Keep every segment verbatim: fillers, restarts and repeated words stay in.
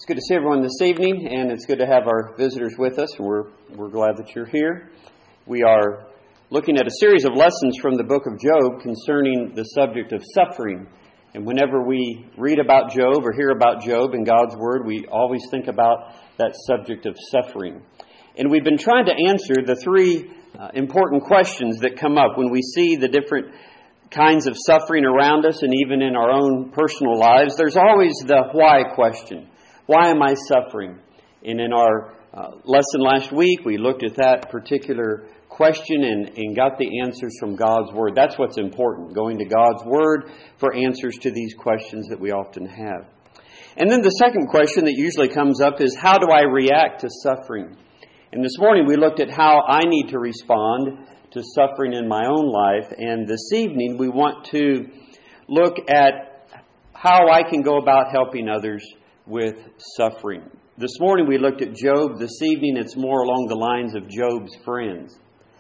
It's good to see everyone this evening, and it's good to have our visitors with us. We're we're glad that you're here. We are looking at a series of lessons from the book of Job concerning the subject of suffering. And whenever we read about Job or hear about Job in God's Word, we always think about that subject of suffering. And we've been trying to answer the three uh, important questions that come up when we see the different kinds of suffering around us and even in our own personal lives. There's always the why question. Why am I suffering? And in our uh, lesson last week, we looked at that particular question and, and got the answers from God's Word. That's what's important, going to God's Word for answers to these questions that we often have. And then the second question that usually comes up is, how do I react to suffering? And this morning we looked at how I need to respond to suffering in my own life. And this evening we want to look at how I can go about helping others with suffering. This morning we looked at Job. This evening it's more along the lines of Job's friends.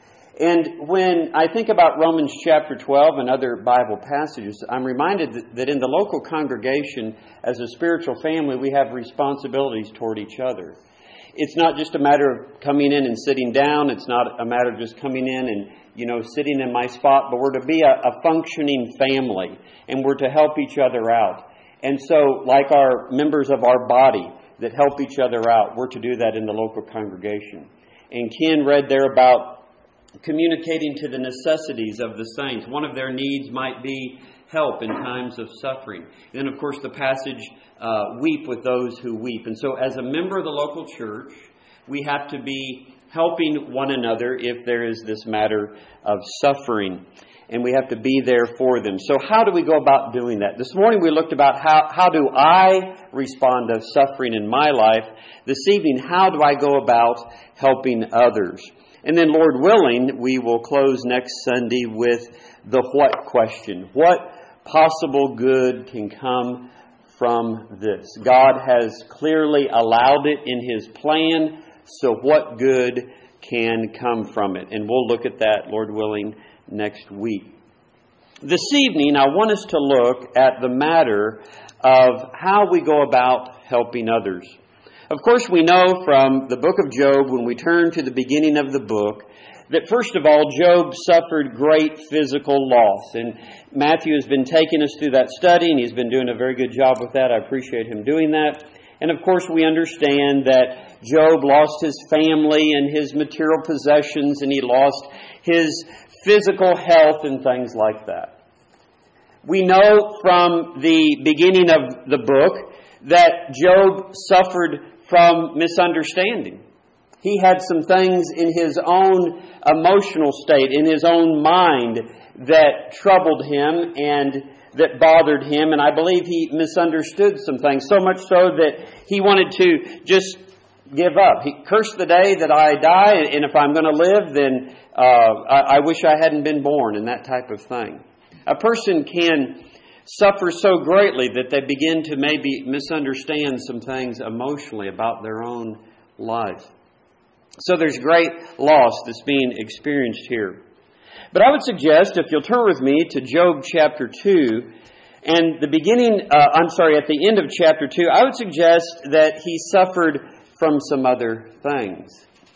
And when I think about Romans chapter twelve and other Bible passages, I'm reminded that, that in the local congregation, as a spiritual family, we have responsibilities toward each other. It's not just a matter of coming in and sitting down. It's not a matter of just coming in and, you know, sitting in my spot. But we're to be a, a functioning family, and we're to help each other out. And so, like our members of our body that help each other out, we're to do that in the local congregation. And Ken read there about communicating to the necessities of the saints. One of their needs might be help in times of suffering. And then, of course, the passage, uh, weep with those who weep. And so, as a member of the local church, we have to be helping one another if there is this matter of suffering. And we have to be there for them. So how do we go about doing that? This morning we looked about how, how do I respond to suffering in my life. This evening, how do I go about helping others? And then, Lord willing, we will close next Sunday with the what question. What possible good can come from this? God has clearly allowed it in His plan, so what good can come from it? And we'll look at that, Lord willing, next week. This evening, I want us to look at the matter of how we go about helping others. Of course, we know from the book of Job, when we turn to the beginning of the book, that first of all, Job suffered great physical loss. And Matthew has been taking us through that study, and he's been doing a very good job with that. I appreciate him doing that. And of course, we understand that Job lost his family and his material possessions, and he lost his physical health and things like that. We know from the beginning of the book that Job suffered from misunderstanding. He had some things in his own emotional state, in his own mind, that troubled him and that bothered him. And I believe he misunderstood some things, so much so that he wanted to just give up. He cursed the day that I die, and if I'm going to live, then uh, I, I wish I hadn't been born, and that type of thing. A person can suffer so greatly that they begin to maybe misunderstand some things emotionally about their own life. So there's great loss that's being experienced here. But I would suggest, if you'll turn with me to Job chapter two, and the beginning, uh, I'm sorry, at the end of chapter two, I would suggest that he suffered from some other things.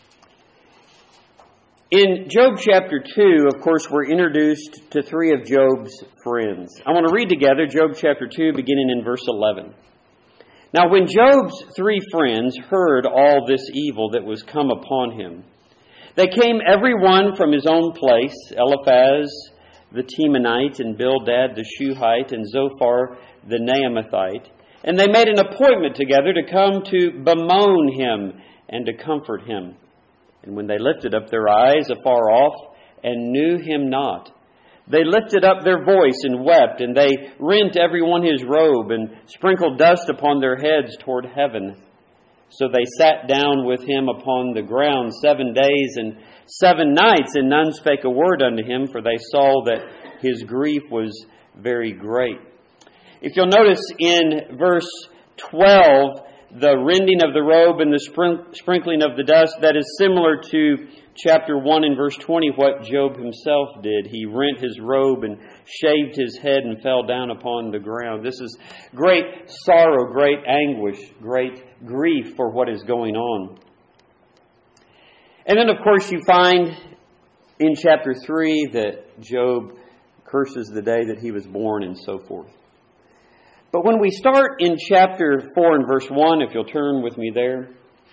In Job chapter two, of course, we're introduced to three of Job's friends. I want to read together Job chapter two, beginning in verse eleven. Now, when Job's three friends heard all this evil that was come upon him, they came every one from his own place, Eliphaz the Temanite, and Bildad the Shuhite, and Zophar the Naamathite, and they made an appointment together to come to bemoan him and to comfort him. And when they lifted up their eyes afar off and knew him not, they lifted up their voice and wept, and they rent every one his robe and sprinkled dust upon their heads toward heaven. So they sat down with him upon the ground seven days and seven nights, and none spake a word unto him, for they saw that his grief was very great. If you'll notice in verse twelve, the rending of the robe and the sprink- sprinkling of the dust, that is similar to chapter one and verse twenty, what Job himself did. He rent his robe and shaved his head and fell down upon the ground. This is great sorrow, great anguish, great grief for what is going on. And then, of course, you find in chapter three that Job curses the day that he was born and so forth. But when we start in chapter four and verse one, if you'll turn with me there.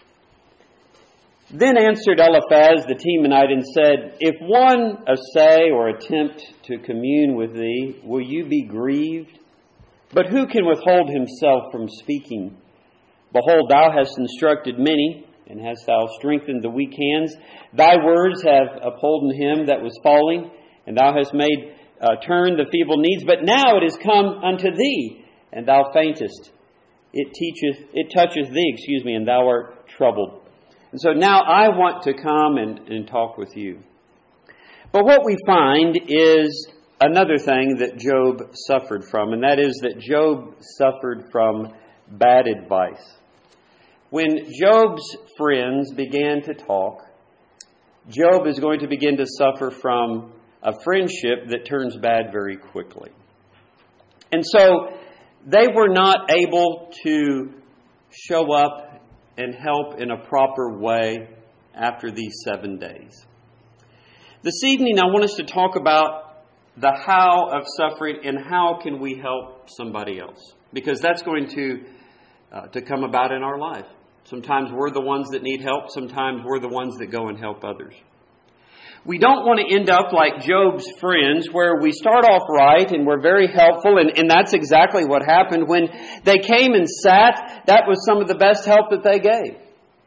Then answered Eliphaz the Temanite and said, If one essay or attempt to commune with thee, will you be grieved? But who can withhold himself from speaking? Behold, thou hast instructed many, and hast thou strengthened the weak hands. Thy words have upholden him that was falling, and thou hast made uh, turn the feeble knees. But now it is come unto thee, and thou faintest. It teacheth, it toucheth thee, excuse me, and thou art troubled. And so now I want to come and, and talk with you. But what we find is another thing that Job suffered from, and that is that Job suffered from bad advice. When Job's friends began to talk, Job is going to begin to suffer from a friendship that turns bad very quickly. And so they were not able to show up and help in a proper way after these seven days. This evening I want us to talk about the how of suffering and how can we help somebody else. Because that's going to, uh, to come about in our life. Sometimes we're the ones that need help. Sometimes we're the ones that go and help others. We don't want to end up like Job's friends where we start off right and we're very helpful. And, and that's exactly what happened. When they came and sat, that was some of the best help that they gave.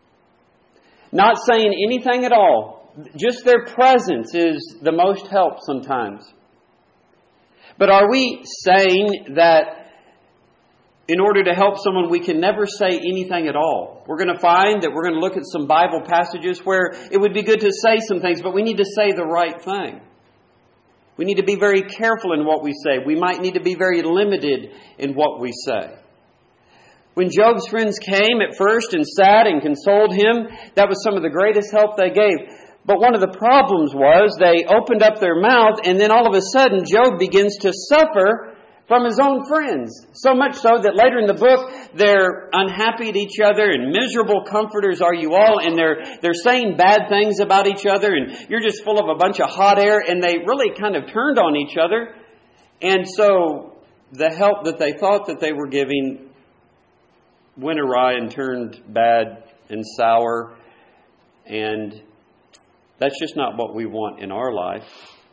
Not saying anything at all. Just their presence is the most help sometimes. But are we saying that in order to help someone, we can never say anything at all? We're going to find that we're going to look at some Bible passages where it would be good to say some things, but we need to say the right thing. We need to be very careful in what we say. We might need to be very limited in what we say. When Job's friends came at first and sat and consoled him, that was some of the greatest help they gave. But one of the problems was they opened up their mouth, and then all of a sudden Job begins to suffer from his own friends. So much so that later in the book, they're unhappy at each other and miserable comforters are you all. And they're they're saying bad things about each other. And you're just full of a bunch of hot air. And they really kind of turned on each other. And so the help that they thought that they were giving went awry and turned bad and sour. And that's just not what we want in our life.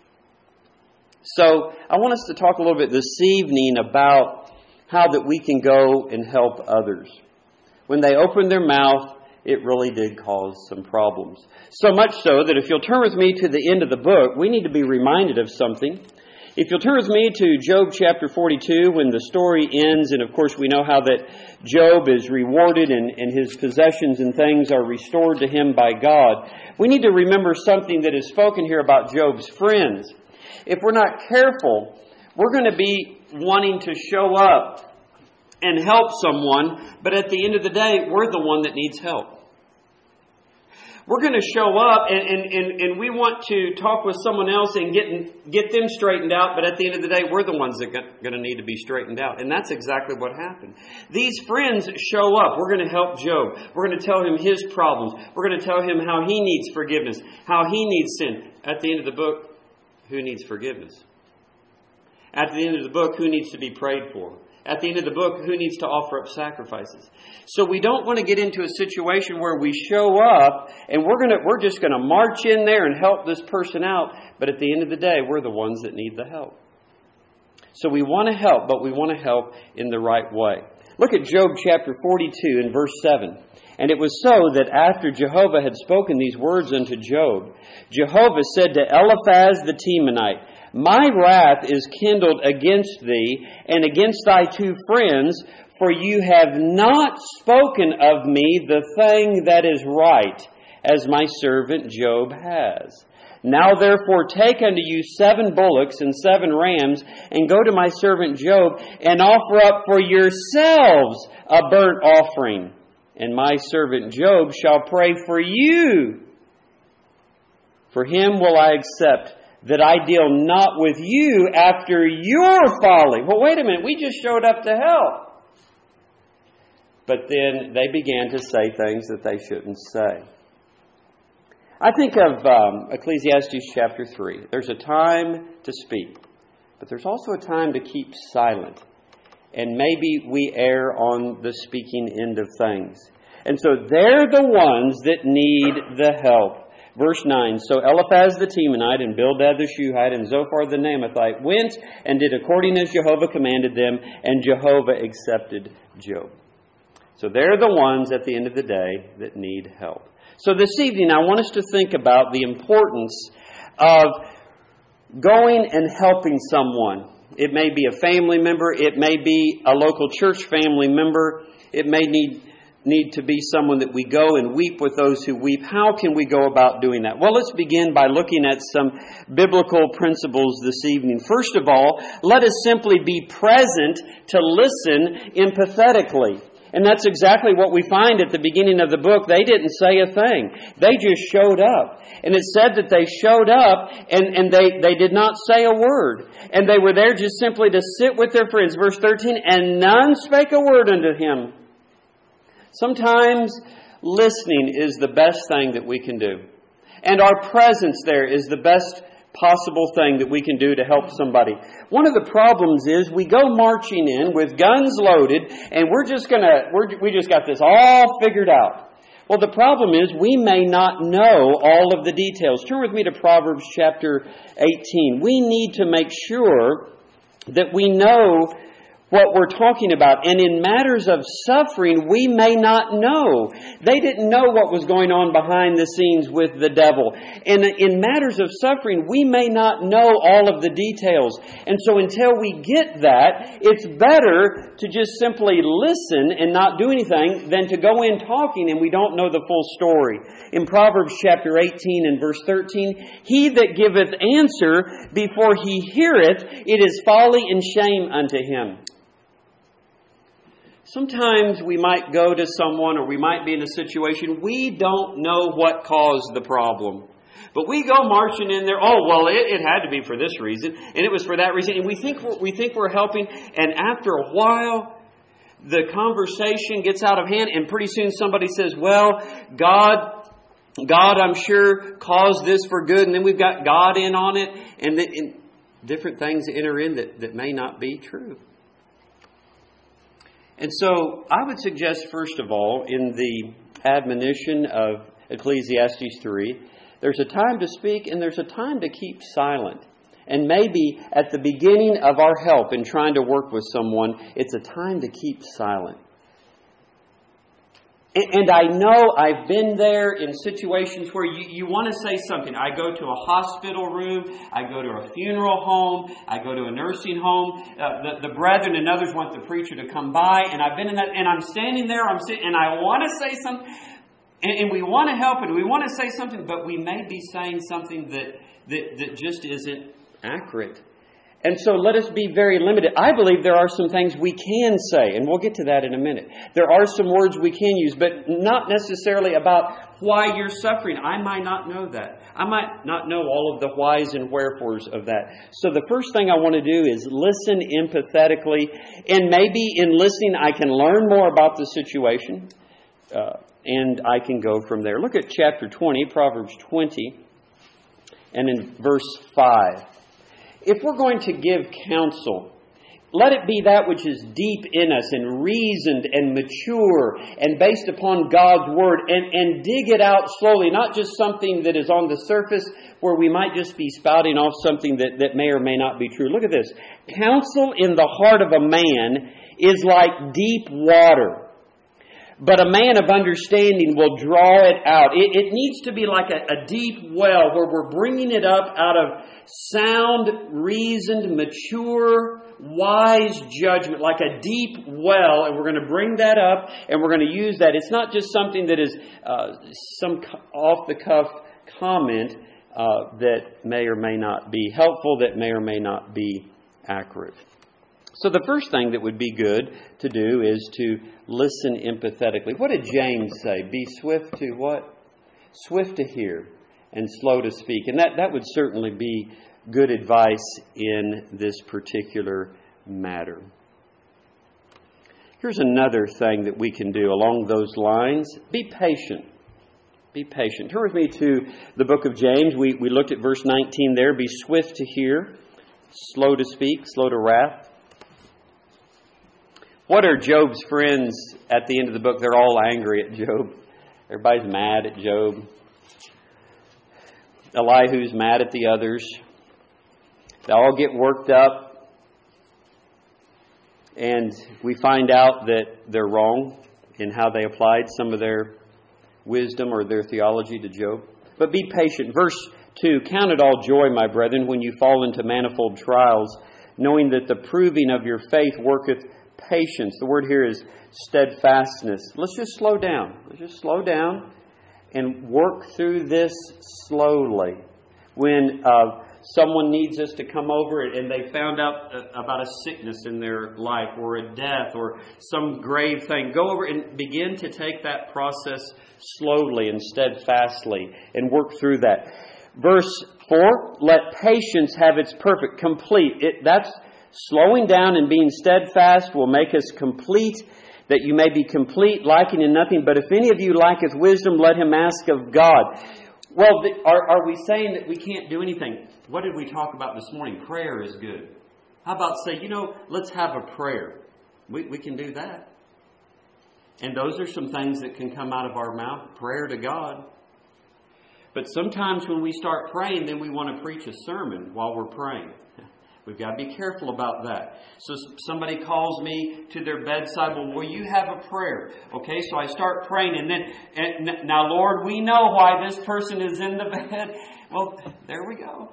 So I want us to talk a little bit this evening about how that we can go and help others. When they opened their mouth, it really did cause some problems. So much so that if you'll turn with me to the end of the book, we need to be reminded of something. If you'll turn with me to Job chapter forty-two, when the story ends, and of course we know how that Job is rewarded and, and his possessions and things are restored to him by God, we need to remember something that is spoken here about Job's friends. If we're not careful, we're going to be wanting to show up and help someone, but at the end of the day, we're the one that needs help. We're going to show up and, and, and, and we want to talk with someone else and get, get them straightened out, but at the end of the day, we're the ones that are going to need to be straightened out. And that's exactly what happened. These friends show up. We're going to help Job. We're going to tell him his problems. We're going to tell him how he needs forgiveness, how he needs sin. At the end of the book, who needs forgiveness? At the end of the book, who needs to be prayed for? At the end of the book, who needs to offer up sacrifices? So we don't want to get into a situation where we show up and we're going to we're just going to march in there and help this person out, but at the end of the day, we're the ones that need the help. So we want to help, but we want to help in the right way. Look at Job chapter forty-two and verse seven. And it was so that after Jehovah had spoken these words unto Job, Jehovah said to Eliphaz the Temanite, My wrath is kindled against thee and against thy two friends, for you have not spoken of me the thing that is right, as my servant Job has. Now therefore take unto you seven bullocks and seven rams, and go to my servant Job, and offer up for yourselves a burnt offering and my servant Job shall pray for you. For him will I accept, that I deal not with you after your folly. Well, wait a minute, we just showed up to help. But then they began to say things that they shouldn't say. I think of um, Ecclesiastes chapter three. There's a time to speak, but there's also a time to keep silent. And maybe we err on the speaking end of things. And so they're the ones that need the help. Verse nine, so Eliphaz the Temanite and Bildad the Shuhite and Zophar the Naamathite went and did according as Jehovah commanded them, and Jehovah accepted Job. So they're the ones at the end of the day that need help. So this evening I want us to think about the importance of going and helping someone. It may be a family member, it may be a local church family member, it may need need to be someone that we go and weep with those who weep. How can we go about doing that? Well, let's begin by looking at some biblical principles this evening. First of all, let us simply be present to listen empathetically. And that's exactly what we find at the beginning of the book. They didn't say a thing. They just showed up. And it said that they showed up and, and they, they did not say a word. And they were there just simply to sit with their friends. Verse thirteen, and none spake a word unto him. Sometimes listening is the best thing that we can do. And our presence there is the best possible thing that we can do to help somebody. One of the problems is we go marching in with guns loaded and we're just going to, we're, we just got this all figured out. Well, the problem is we may not know all of the details. Turn with me to Proverbs chapter eighteen. We need to make sure that we know what we're talking about. And in matters of suffering, we may not know. They didn't know what was going on behind the scenes with the devil. And in matters of suffering, we may not know all of the details. And so until we get that, it's better to just simply listen and not do anything than to go in talking and we don't know the full story. In Proverbs chapter eighteen and verse thirteen, he that giveth answer before he heareth, it is folly and shame unto him. Sometimes we might go to someone or we might be in a situation, we don't know what caused the problem. But we go marching in there, oh, well, it, it had to be for this reason, and it was for that reason. And we think we're, we think we're helping, and after a while, the conversation gets out of hand, and pretty soon somebody says, well, God, God, I'm sure, caused this for good, and then we've got God in on it, and, the, and different things enter in that, that may not be true. And so I would suggest, first of all, in the admonition of Ecclesiastes three, there's a time to speak and there's a time to keep silent. And maybe at the beginning of our help in trying to work with someone, it's a time to keep silent. And I know I've been there in situations where you, you want to say something. I go to a hospital room. I go to a funeral home. I go to a nursing home. Uh, the, the brethren and others want the preacher to come by. And I've been in that. And I'm standing there. I'm sitting, and I want to say something. And, and we want to help and we want to say something. But we may be saying something that, that, that just isn't accurate. And so let us be very limited. I believe there are some things we can say, and we'll get to that in a minute. There are some words we can use, but not necessarily about why you're suffering. I might not know that. I might not know all of the whys and wherefores of that. So the first thing I want to do is listen empathetically, and maybe in listening I can learn more about the situation, uh, and I can go from there. Look at chapter twenty, Proverbs twenty, and in verse five. If we're going to give counsel, let it be that which is deep in us and reasoned and mature and based upon God's Word, and, and dig it out slowly, not just something that is on the surface where we might just be spouting off something that, that may or may not be true. Look at this. Counsel in the heart of a man is like deep water, but a man of understanding will draw it out. It, it needs to be like a, a deep well where we're bringing it up out of sound, reasoned, mature, wise judgment, like a deep well, and we're going to bring that up and we're going to use that. It's not just something that is uh, some off-the-cuff comment uh, that may or may not be helpful, that may or may not be accurate. So the first thing that would be good to do is to listen empathetically. What did James say? Be swift to what? Swift to hear and slow to speak. And that, that would certainly be good advice in this particular matter. Here's another thing that we can do along those lines. Be patient. Be patient. Turn with me to the book of James. We, we looked at verse nineteen there. Be swift to hear, slow to speak, slow to wrath. What are Job's friends at the end of the book? They're all angry at Job. Everybody's mad at Job. Elihu's mad at the others. They all get worked up. And we find out that they're wrong in how they applied some of their wisdom or their theology to Job. But be patient. Verse two, count it all joy, my brethren, when you fall into manifold trials, knowing that the proving of your faith worketh patience. The word here is steadfastness. Let's just slow down. Let's just slow down and work through this slowly. When uh, someone needs us to come over and they found out about a sickness in their life or a death or some grave thing, go over and begin to take that process slowly and steadfastly and work through that. Verse four, let patience have its perfect, complete. It, that's slowing down and being steadfast will make us complete, that you may be complete, lacking in nothing. But if any of you lacketh wisdom, let him ask of God. Well, are, are we saying that we can't do anything? What did we talk about this morning? Prayer is good. How about say, you know, let's have a prayer. We, we can do that. And those are some things that can come out of our mouth. Prayer to God. But sometimes when we start praying, then we want to preach a sermon while we're praying. We've got to be careful about that. So somebody calls me to their bedside. Well, will you have a prayer? Okay, so I start praying. And then, and now, Lord, we know why this person is in the bed. Well, there we go.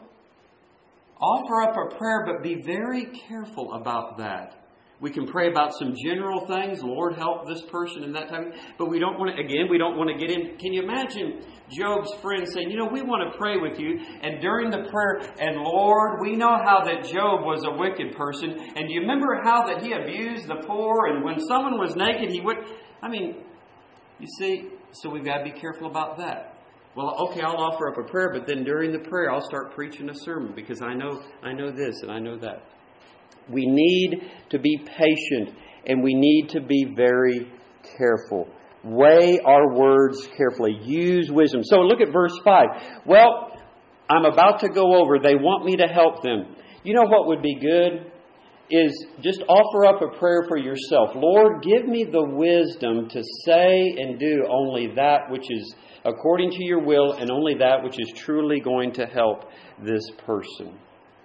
Offer up a prayer, but be very careful about that. We can pray about some general things. Lord, help this person and that type of thing. But we don't want to, again, we don't want to get in. Can you imagine Job's friends saying, you know, we want to pray with you. And during the prayer, and Lord, we know how that Job was a wicked person. And do you remember how that he abused the poor? And when someone was naked, he would, I mean, you see, so we've got to be careful about that. Well, okay, I'll offer up a prayer, but then during the prayer, I'll start preaching a sermon because I know, I know this and I know that. We need to be patient and we need to be very careful. Weigh our words carefully. Use wisdom. So look at verse five. Well, I'm about to go over. They want me to help them. You know what would be good? Is just offer up a prayer for yourself. Lord, give me the wisdom to say and do only that which is according to your will and only that which is truly going to help this person.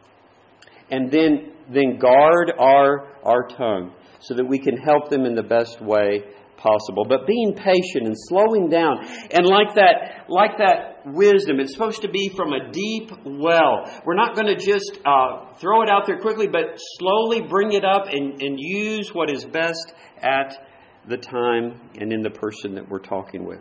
And then, then guard our, our tongue so that we can help them in the best way possible. But being patient and slowing down. And like that, like that wisdom, it's supposed to be from a deep well. We're not going to just uh, throw it out there quickly, but slowly bring it up and, and use what is best at the time and in the person that we're talking with.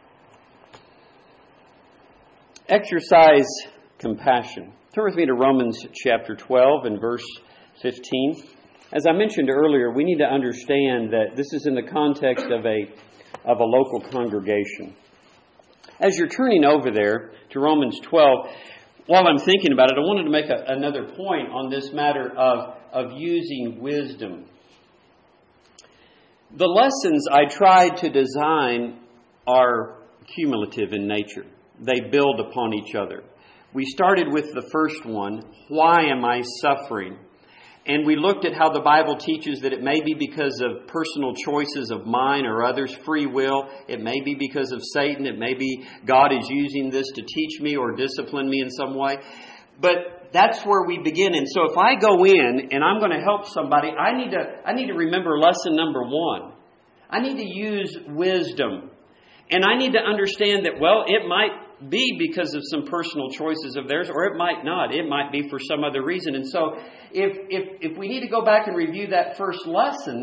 Exercise compassion. Turn with me to Romans chapter twelve and verse fifteen. As I mentioned earlier, we need to understand that this is in the context of a, of a local congregation. As you're turning over there to Romans twelve, while I'm thinking about it, I wanted to make a, another point on this matter of, of using wisdom. The lessons I tried to design are cumulative in nature. They build upon each other. We started with the first one, why am I suffering? And we looked at how the Bible teaches that it may be because of personal choices of mine or others' free will. It may be because of Satan. It may be God is using this to teach me or discipline me in some way. But that's where we begin. And so if I go in and I'm going to help somebody, I need to, I need to remember lesson number one. I need to use wisdom. And I need to understand that, well, it might be because of some personal choices of theirs, or it might not. It might be for some other reason. And so if if if we need to go back and review that first lesson,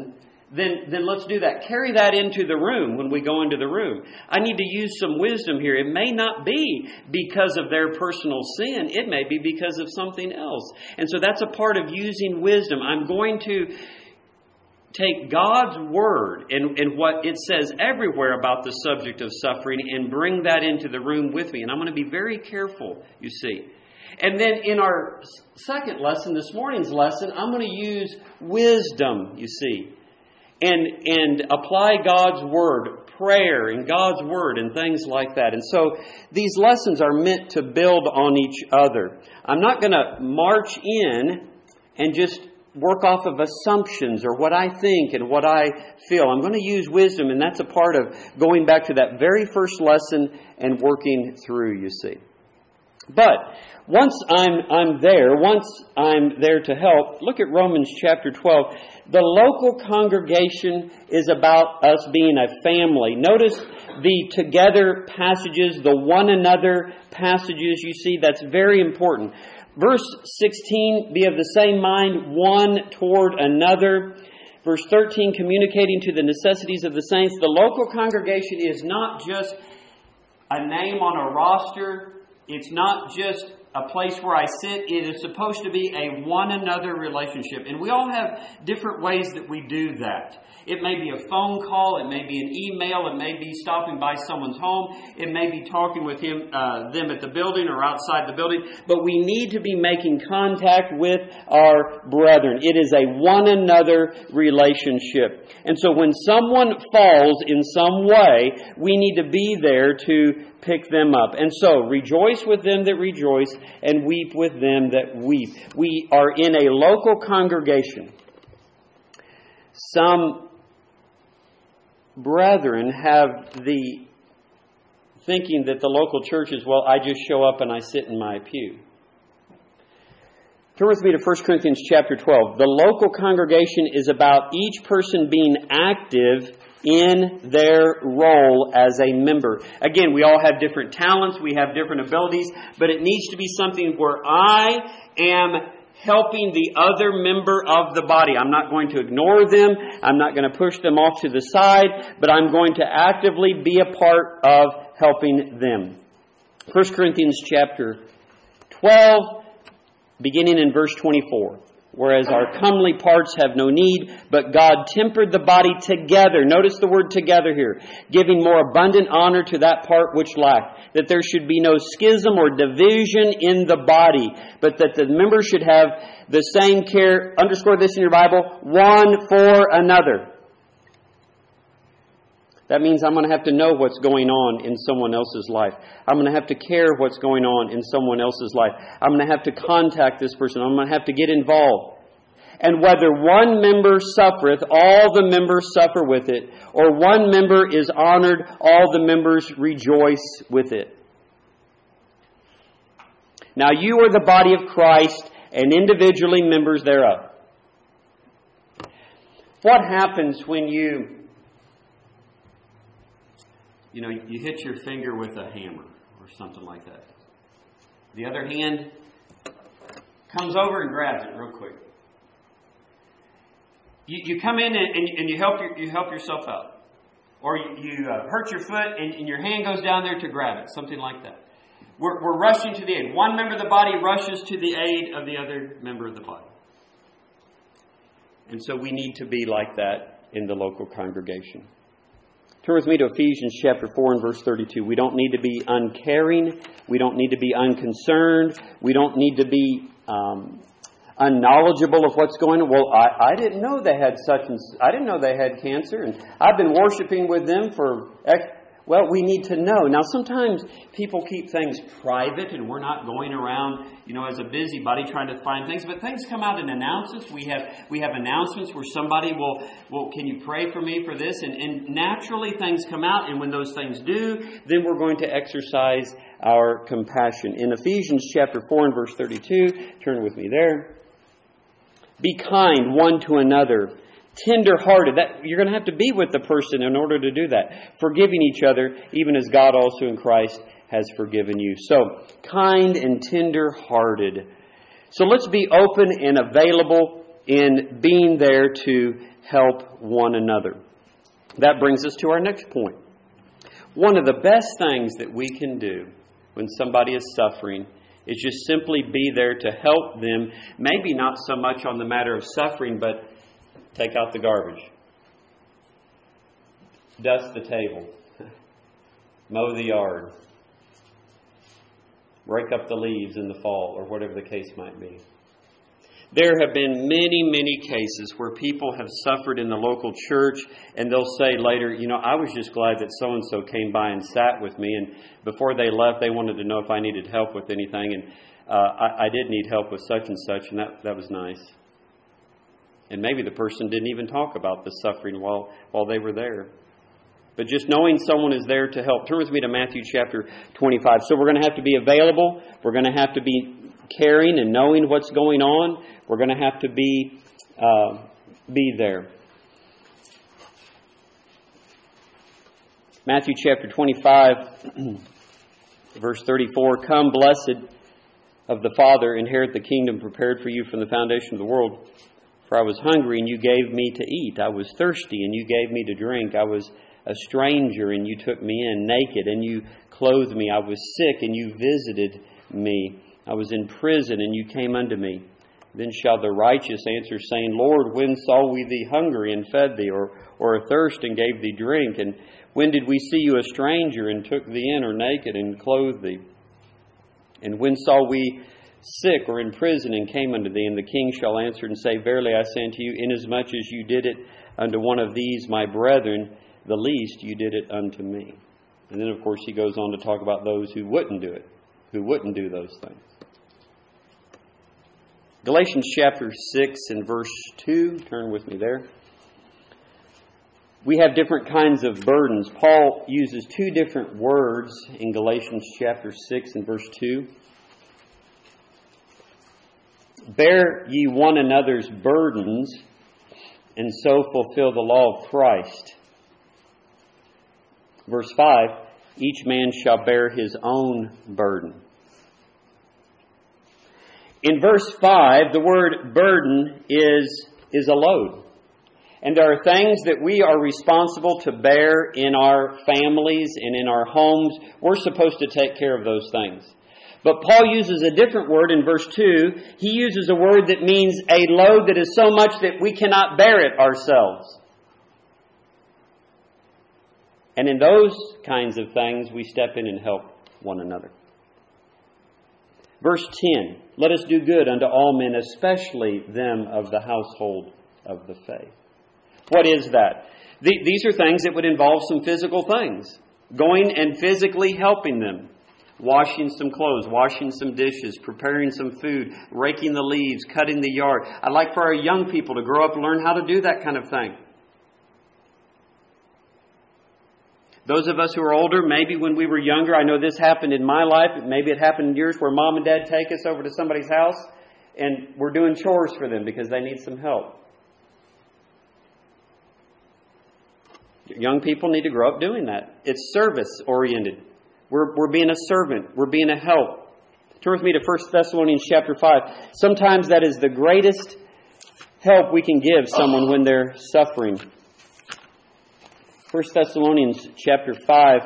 then, then let's do that. Carry that into the room when we go into the room. I need to use some wisdom here. It may not be because of their personal sin. It may be because of something else. And so that's a part of using wisdom. I'm going to take God's Word and, and what it says everywhere about the subject of suffering and bring that into the room with me. And I'm going to be very careful, you see. And then in our second lesson, this morning's lesson, I'm going to use wisdom, you see. And and apply God's Word, prayer and God's Word and things like that. And so these lessons are meant to build on each other. I'm not going to march in and just work off of assumptions or what I think and what I feel. I'm going to use wisdom, and that's a part of going back to that very first lesson and working through, you see. But once I'm I'm there, once I'm there to help, look at Romans chapter twelve. The local congregation is about us being a family. Notice the together passages, the one another passages. You see, that's very important. Verse sixteen, be of the same mind, one toward another. Verse thirteen, communicating to the necessities of the saints. The local congregation is not just a name on a roster. It's not just a place where I sit. It is supposed to be a one another relationship. And we all have different ways that we do that. It may be a phone call. It may be an email. It may be stopping by someone's home. It may be talking with him, uh, them at the building or outside the building. But we need to be making contact with our brethren. It is a one another relationship. And so when someone falls in some way, we need to be there to pick them up. And so rejoice with them that rejoice and weep with them that weep. We are in a local congregation. Some brethren have the thinking that the local church is, well, I just show up and I sit in my pew. Turn with me to First Corinthians chapter twelve. The local congregation is about each person being active in their role as a member. Again, we all have different talents, we have different abilities, but it needs to be something where I am helping the other member of the body. I'm not going to ignore them. I'm not going to push them off to the side, but I'm going to actively be a part of helping them. First Corinthians chapter twelve, beginning in verse twenty-four. Whereas our comely parts have no need, but God tempered the body together. Notice the word together here. Giving more abundant honor to that part which lacked. That there should be no schism or division in the body, but that the members should have the same care. Underscore this in your Bible. One for another. That means I'm going to have to know what's going on in someone else's life. I'm going to have to care what's going on in someone else's life. I'm going to have to contact this person. I'm going to have to get involved. And whether one member suffereth, all the members suffer with it, or one member is honored, all the members rejoice with it. Now you are the body of Christ, and individually members thereof. What happens when you... You know, you hit your finger with a hammer or something like that. The other hand comes over and grabs it real quick. You, you come in and, and, and you help your, you help yourself out. Or you, you uh, hurt your foot and, and your hand goes down there to grab it. Something like that. We're, we're rushing to the aid. One member of the body rushes to the aid of the other member of the body. And so we need to be like that in the local congregation. Turn with me to Ephesians chapter four and verse thirty-two. We don't need to be uncaring. We don't need to be unconcerned. We don't need to be um, unknowledgeable of what's going on. Well, I, I didn't know they had such and I didn't know they had cancer, and I've been worshiping with them for. Well, we need to know. Now, sometimes people keep things private, and we're not going around, you know, as a busybody trying to find things. But things come out in announcements. We have we have announcements where somebody will, well, can you pray for me for this? And, and naturally things come out. And when those things do, then we're going to exercise our compassion. In Ephesians chapter four and verse thirty-two, turn with me there. Be kind one to another. Tender-hearted. That you're going to have to be with the person in order to do that. Forgiving each other, even as God also in Christ has forgiven you. So, kind and tender-hearted. So let's be open and available in being there to help one another. That brings us to our next point. One of the best things that we can do when somebody is suffering is just simply be there to help them, maybe not so much on the matter of suffering, but take out the garbage, dust the table, mow the yard, rake up the leaves in the fall, or whatever the case might be. There have been many, many cases where people have suffered in the local church, and they'll say later, you know, I was just glad that so-and-so came by and sat with me, and before they left, they wanted to know if I needed help with anything, and uh, I, I did need help with such and such, and that, that was nice. And maybe the person didn't even talk about the suffering while, while they were there. But just knowing someone is there to help. Turn with me to Matthew chapter twenty-five. So we're going to have to be available. We're going to have to be caring and knowing what's going on. We're going to have to be uh, be there. Matthew chapter twenty-five, verse thirty-four. Come, blessed of the Father, inherit the kingdom prepared for you from the foundation of the world. For I was hungry, and you gave me to eat. I was thirsty, and you gave me to drink. I was a stranger, and you took me in. Naked, and you clothed me. I was sick, and you visited me. I was in prison, and you came unto me. Then shall the righteous answer, saying, Lord, when saw we thee hungry, and fed thee, or, or athirst, and gave thee drink? And when did we see you a stranger, and took thee in, or naked, and clothed thee? And when saw we sick or in prison, and came unto thee? And the king shall answer and say, Verily I say unto you, inasmuch as you did it unto one of these my brethren, the least, you did it unto me. And then, of course, he goes on to talk about those who wouldn't do it, who wouldn't do those things. Galatians chapter six and verse two. Turn with me there. We have different kinds of burdens. Paul uses two different words in Galatians chapter six and verse two. Bear ye one another's burdens, and so fulfill the law of Christ. Verse five, each man shall bear his own burden. In verse five, the word burden is, is a load. And there are things that we are responsible to bear in our families and in our homes. We're supposed to take care of those things. But Paul uses a different word in verse two. He uses a word that means a load that is so much that we cannot bear it ourselves. And in those kinds of things, we step in and help one another. Verse ten, let us do good unto all men, especially them of the household of the faith. What is that? These are things that would involve some physical things. Going and physically helping them. Washing some clothes, washing some dishes, preparing some food, raking the leaves, cutting the yard. I'd like for our young people to grow up and learn how to do that kind of thing. Those of us who are older, maybe when we were younger, I know this happened in my life, maybe it happened in yours, where mom and dad take us over to somebody's house and we're doing chores for them because they need some help. Young people need to grow up doing that. It's service-oriented. We're, we're being a servant. We're being a help. Turn with me to First Thessalonians chapter five. Sometimes that is the greatest help we can give someone when they're suffering. First Thessalonians chapter five.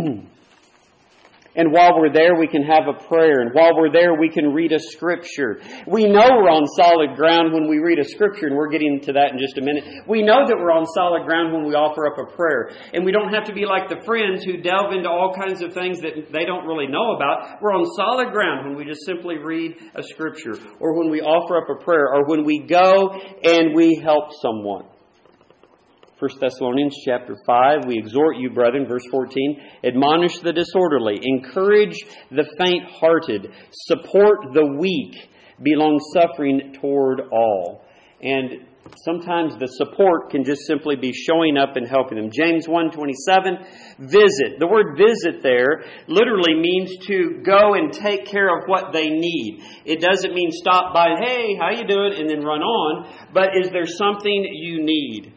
And while we're there, we can have a prayer. And while we're there, we can read a scripture. We know we're on solid ground when we read a scripture, and we're getting to that in just a minute. We know that we're on solid ground when we offer up a prayer. And we don't have to be like the friends who delve into all kinds of things that they don't really know about. We're on solid ground when we just simply read a scripture, or when we offer up a prayer, or when we go and we help someone. First Thessalonians chapter five, we exhort you, brethren, verse fourteen, admonish the disorderly, encourage the faint-hearted, support the weak, be long-suffering toward all. And sometimes the support can just simply be showing up and helping them. James one twenty-seven, visit. The word visit there literally means to go and take care of what they need. It doesn't mean stop by, hey, how you doing, and then run on. But is there something you need?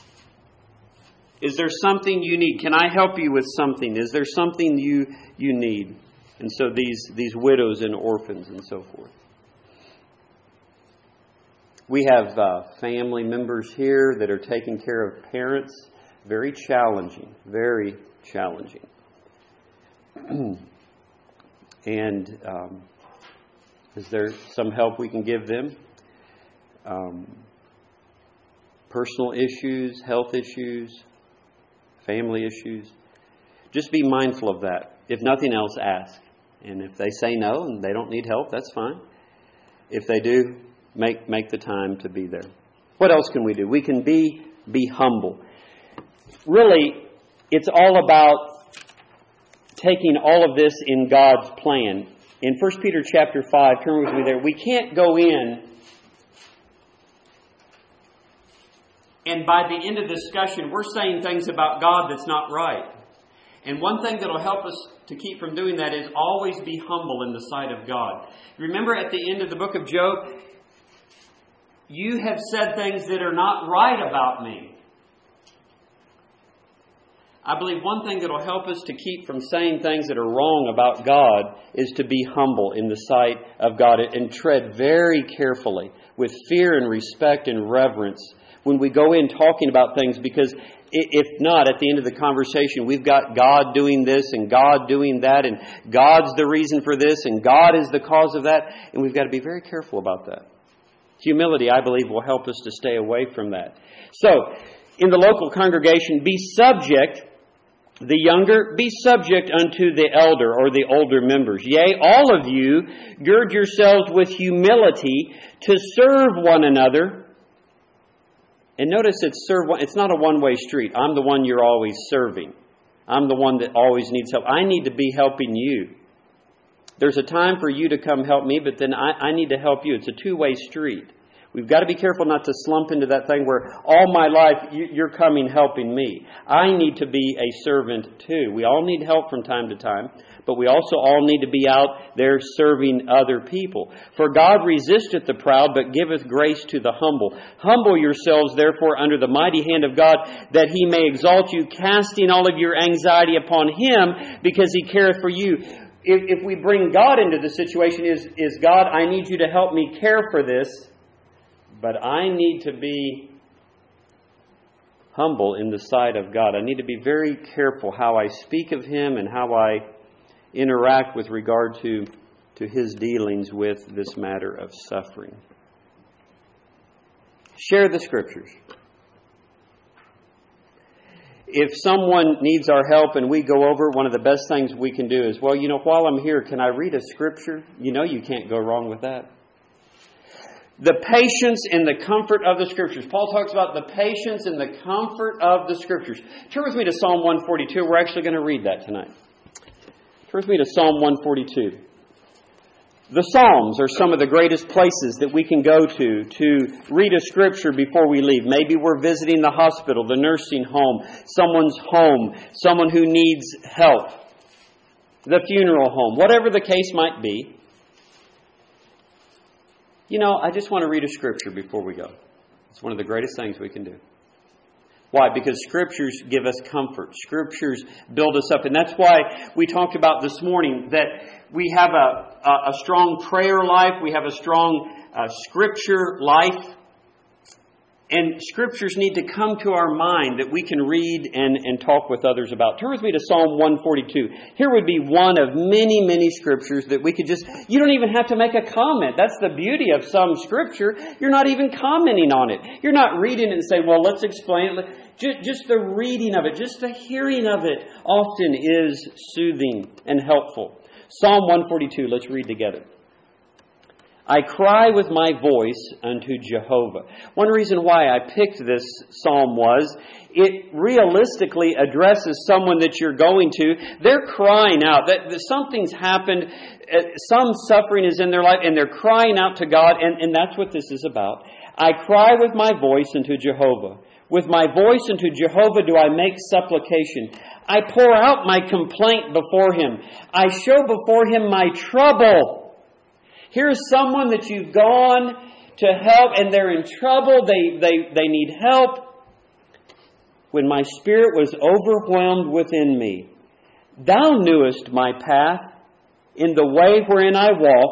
Is there something you need? Can I help you with something? Is there something you you need? And so these, these widows and orphans and so forth. We have uh, family members here that are taking care of parents. Very challenging, very challenging. And um, is there some help we can give them? Um, personal issues, health issues, family issues. Just be mindful of that. If nothing else, ask. And if they say no and they don't need help, that's fine. If they do, make make the time to be there. What else can we do? We can be be humble. Really, it's all about taking all of this in God's plan. In First Peter chapter five, turn with me there. We can't go in and by the end of the discussion, we're saying things about God that's not right. And one thing that will help us to keep from doing that is always be humble in the sight of God. Remember at the end of the book of Job, you have said things that are not right about me. I believe one thing that will help us to keep from saying things that are wrong about God is to be humble in the sight of God and tread very carefully with fear and respect and reverence when we go in talking about things, because if not, at the end of the conversation, we've got God doing this and God doing that, and God's the reason for this and God is the cause of that, and we've got to be very careful about that. Humility, I believe, will help us to stay away from that. So, in the local congregation, be subject, the younger, be subject unto the elder or the older members. Yea, all of you, gird yourselves with humility to serve one another. And notice it's serve. It's not a one-way street. I'm the one you're always serving. I'm the one that always needs help. I need to be helping you. There's a time for you to come help me, but then I, I need to help you. It's a two-way street. We've got to be careful not to slump into that thing where all my life you're coming helping me. I need to be a servant too. We all need help from time to time, but we also all need to be out there serving other people. For God resisteth the proud, but giveth grace to the humble. Humble yourselves, therefore, under the mighty hand of God, that He may exalt you, casting all of your anxiety upon Him, because He careth for you. If, if we bring God into the situation, is, is God, I need you to help me care for this. But I need to be humble in the sight of God. I need to be very careful how I speak of Him and how I interact with regard to, to His dealings with this matter of suffering. Share the Scriptures. If someone needs our help and we go over, one of the best things we can do is, well, you know, while I'm here, can I read a Scripture? You know you can't go wrong with that. The patience and the comfort of the Scriptures. Paul talks about the patience and the comfort of the Scriptures. Turn with me to Psalm one forty-two. We're actually going to read that tonight. Turn with me to Psalm one forty-two. The Psalms are some of the greatest places that we can go to to read a Scripture before we leave. Maybe we're visiting the hospital, the nursing home, someone's home, someone who needs help, the funeral home, whatever the case might be. You know, I just want to read a Scripture before we go. It's one of the greatest things we can do. Why? Because Scriptures give us comfort. Scriptures build us up. And that's why we talked about this morning that we have a, a, a strong prayer life. We have a strong uh, Scripture life. And Scriptures need to come to our mind that we can read and, and talk with others about. Turn with me to Psalm one forty-two. Here would be one of many, many Scriptures that we could just... You don't even have to make a comment. That's the beauty of some Scripture. You're not even commenting on it. You're not reading it and saying, well, let's explain it. Just, just the reading of it, just the hearing of it often is soothing and helpful. Psalm one forty-two, let's read together. I cry with my voice unto Jehovah. One reason why I picked this psalm was it realistically addresses someone that you're going to. They're crying out that, that something's happened. Some suffering is in their life and they're crying out to God. And, and that's what this is about. I cry with my voice unto Jehovah. With my voice unto Jehovah do I make supplication. I pour out my complaint before Him. I show before Him my trouble. Here's someone that you've gone to help and they're in trouble. They, they, they need help. When my spirit was overwhelmed within me, Thou knewest my path. In the way wherein I walk,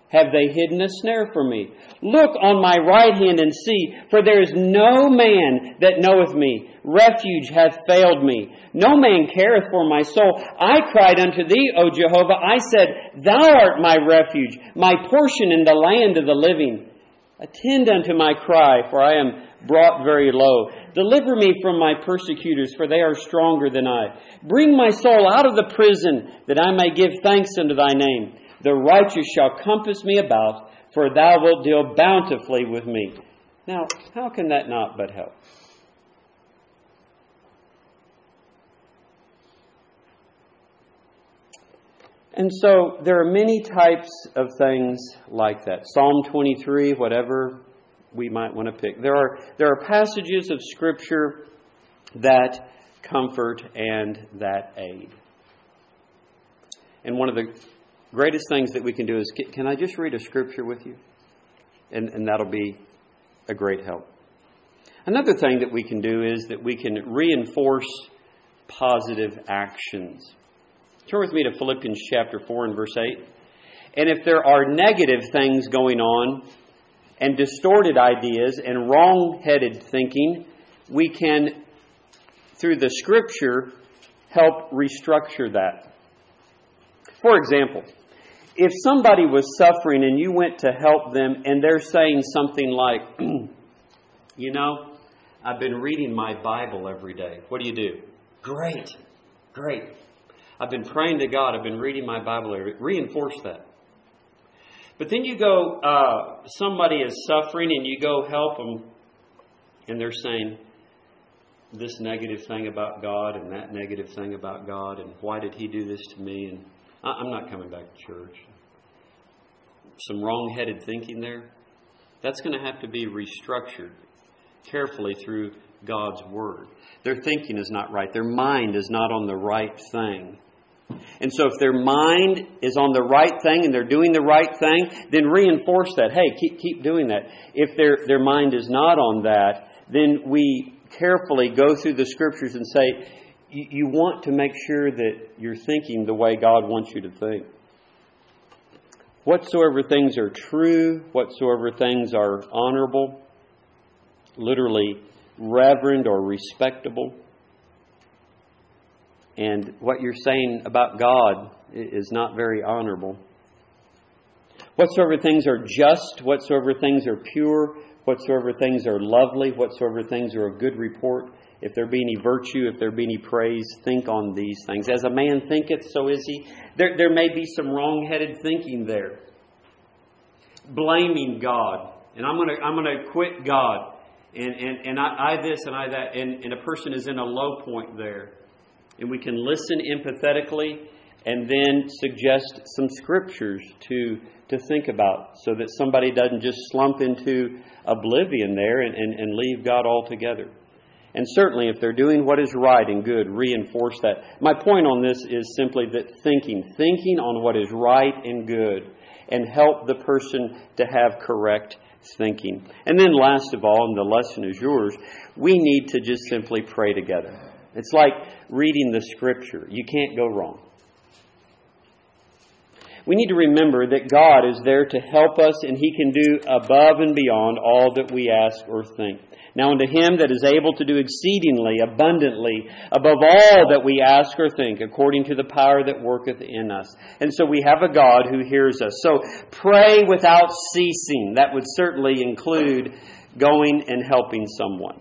have they hidden a snare for me. Look on my right hand and see, for there is no man that knoweth me. Refuge hath failed me. No man careth for my soul. I cried unto thee, O Jehovah. I said, Thou art my refuge, my portion in the land of the living. Attend unto my cry, for I am brought very low. Deliver me from my persecutors, for they are stronger than I. Bring my soul out of the prison, that I may give thanks unto thy name. The righteous shall compass me about, for thou wilt deal bountifully with me. Now, how can that not but help? And so there are many types of things like that. Psalm twenty-three, whatever we might want to pick. There are, there are passages of Scripture that comfort and that aid. And one of the greatest things that we can do is, can I just read a Scripture with you? And, and that'll be a great help. Another thing that we can do is that we can reinforce positive actions. Turn with me to Philippians chapter four and verse eight. And if there are negative things going on and distorted ideas and wrong-headed thinking, we can, through the Scripture, help restructure that. For example, if somebody was suffering and you went to help them and they're saying something like, you know, I've been reading my Bible every day. What do you do? Great, great. I've been praying to God. I've been reading my Bible every day. Reinforce that. But then you go, uh, somebody is suffering and you go help them and they're saying this negative thing about God and that negative thing about God and why did He do this to me? And I'm not coming back to church. Some wrong-headed thinking there. That's going to have to be restructured carefully through God's Word. Their thinking is not right. Their mind is not on the right thing. And so if their mind is on the right thing and they're doing the right thing, then reinforce that. Hey, keep keep doing that. If their, their mind is not on that, then we carefully go through the Scriptures and say, you want to make sure that you're thinking the way God wants you to think. Whatsoever things are true, whatsoever things are honorable, literally reverend or respectable. And what you're saying about God is not very honorable. Whatsoever things are just, whatsoever things are pure, whatsoever things are lovely, whatsoever things are of good report, if there be any virtue, if there be any praise, think on these things. As a man thinketh, so is he. There, there may be some wrong-headed thinking there. Blaming God. And I'm going to I'm going to quit God. And, and, and I, I this and I that. And, and a person is in a low point there. And we can listen empathetically and then suggest some scriptures to, to think about so that somebody doesn't just slump into oblivion there and, and, and leave God altogether. And certainly if they're doing what is right and good, reinforce that. My point on this is simply that thinking, thinking on what is right and good, and help the person to have correct thinking. And then last of all, and the lesson is yours, we need to just simply pray together. It's like reading the Scripture. You can't go wrong. We need to remember that God is there to help us and He can do above and beyond all that we ask or think. Now unto Him that is able to do exceedingly, abundantly, above all that we ask or think, according to the power that worketh in us. And so we have a God who hears us. So pray without ceasing. That would certainly include going and helping someone.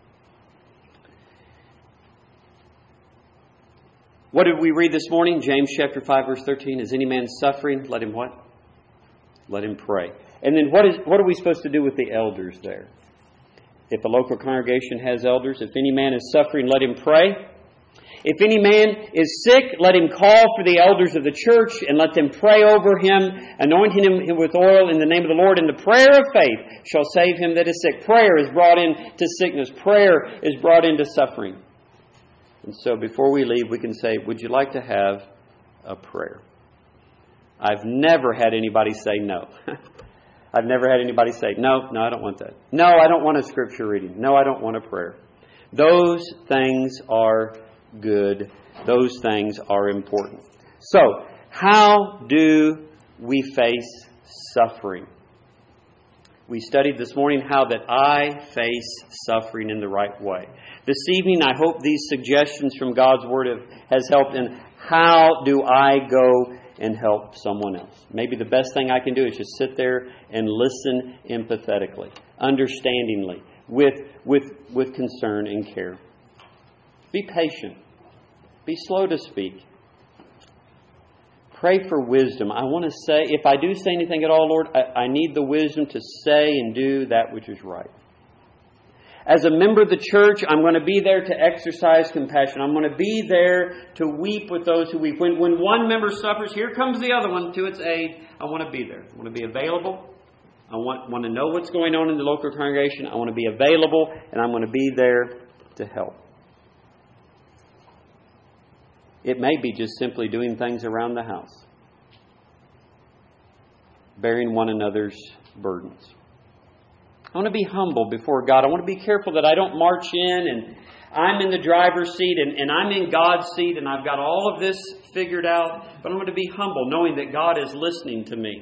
What did we read this morning? James chapter five, verse thirteen. Is any man suffering? Let him what? Let him pray. And then what is what are we supposed to do with the elders there? If a local congregation has elders, if any man is suffering, let him pray. If any man is sick, let him call for the elders of the church and let them pray over him, anointing him with oil in the name of the Lord. And the prayer of faith shall save him that is sick. Prayer is brought into sickness. Prayer is brought into suffering. And so before we leave, we can say, would you like to have a prayer? I've never had anybody say no. I've never had anybody say, no, no, I don't want that. No, I don't want a scripture reading. No, I don't want a prayer. Those things are good. Those things are important. So, how do we face suffering. We studied this morning how that I face suffering in the right way. This evening, I hope these suggestions from God's Word have, has helped in how do I go and help someone else. Maybe the best thing I can do is just sit there and listen empathetically, understandingly, with, with, with concern and care. Be patient. Be slow to speak. Pray for wisdom. I want to say, if I do say anything at all, Lord, I, I need the wisdom to say and do that which is right. As a member of the church, I'm going to be there to exercise compassion. I'm going to be there to weep with those who weep. When, when one member suffers, here comes the other one to its aid. I want to be there. I want to be available. I want, want to know what's going on in the local congregation. I want to be available, and I'm going to be there to help. It may be just simply doing things around the house, bearing one another's burdens. I want to be humble before God. I want to be careful that I don't march in and I'm in the driver's seat and, and I'm in God's seat and I've got all of this figured out. But I'm going to be humble, knowing that God is listening to me.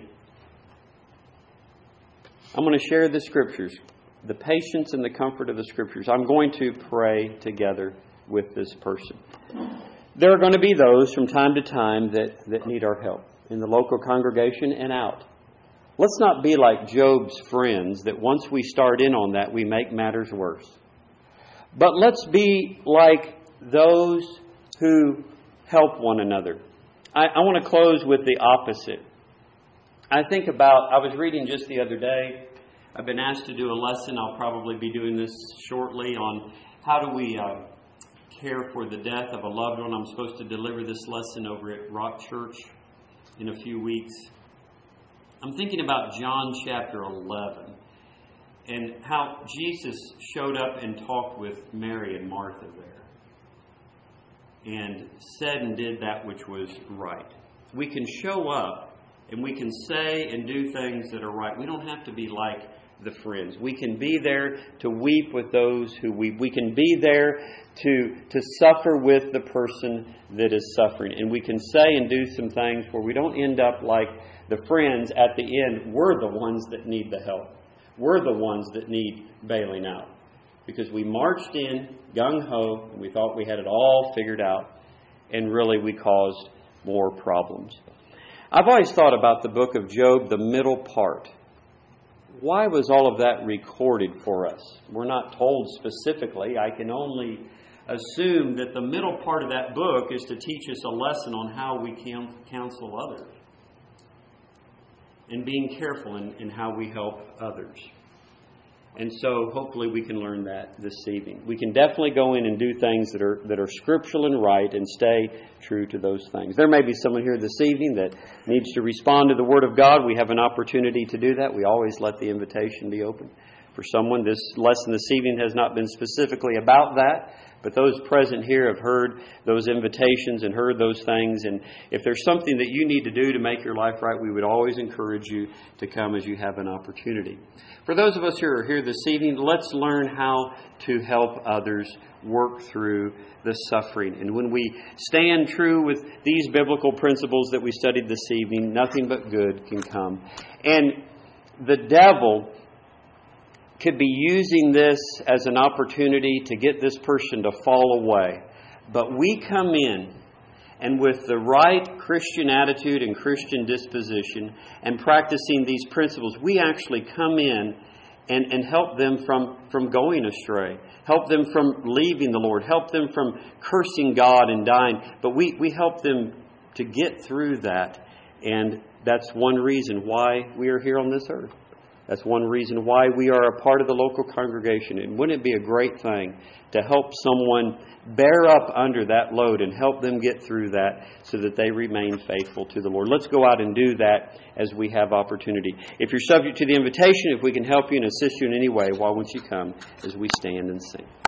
I'm going to share the Scriptures, the patience and the comfort of the Scriptures. I'm going to pray together with this person. There are going to be those from time to time that, that need our help in the local congregation and out. Let's not be like Job's friends, that once we start in on that, we make matters worse. But let's be like those who help one another. I, I want to close with the opposite. I think about, I was reading just the other day, I've been asked to do a lesson, I'll probably be doing this shortly, on how do we uh, care for the death of a loved one. I'm supposed to deliver this lesson over at Rock Church in a few weeks. I'm thinking about John chapter eleven and how Jesus showed up and talked with Mary and Martha there and said and did that which was right. We can show up and we can say and do things that are right. We don't have to be like the friends. We can be there to weep with those who weep. We can be there to, to suffer with the person that is suffering. And we can say and do some things where we don't end up like the friends at the end. We're the ones that need the help. We're the ones that need bailing out. Because we marched in gung-ho and we thought we had it all figured out. And really we caused more problems. I've always thought about the book of Job, the middle part. Why was all of that recorded for us? We're not told specifically. I can only assume that the middle part of that book is to teach us a lesson on how we can counsel others and being careful in, in how we help others. And so hopefully we can learn that this evening. We can definitely go in and do things that are that are scriptural and right and stay true to those things. There may be someone here this evening that needs to respond to the Word of God. We have an opportunity to do that. We always let the invitation be open. For someone, this lesson this evening has not been specifically about that, but those present here have heard those invitations and heard those things. And if there's something that you need to do to make your life right, we would always encourage you to come as you have an opportunity. For those of us who are here this evening, let's learn how to help others work through the suffering. And when we stand true with these biblical principles that we studied this evening, nothing but good can come. And the devil could be using this as an opportunity to get this person to fall away. But we come in, and with the right Christian attitude and Christian disposition and practicing these principles, we actually come in and, and help them from, from going astray. Help them from leaving the Lord. Help them from cursing God and dying. But we, we help them to get through that. And that's one reason why we are here on this earth. That's one reason why we are a part of the local congregation. And wouldn't it be a great thing to help someone bear up under that load and help them get through that so that they remain faithful to the Lord? Let's go out and do that as we have opportunity. If you're subject to the invitation, if we can help you and assist you in any way, why won't you come as we stand and sing?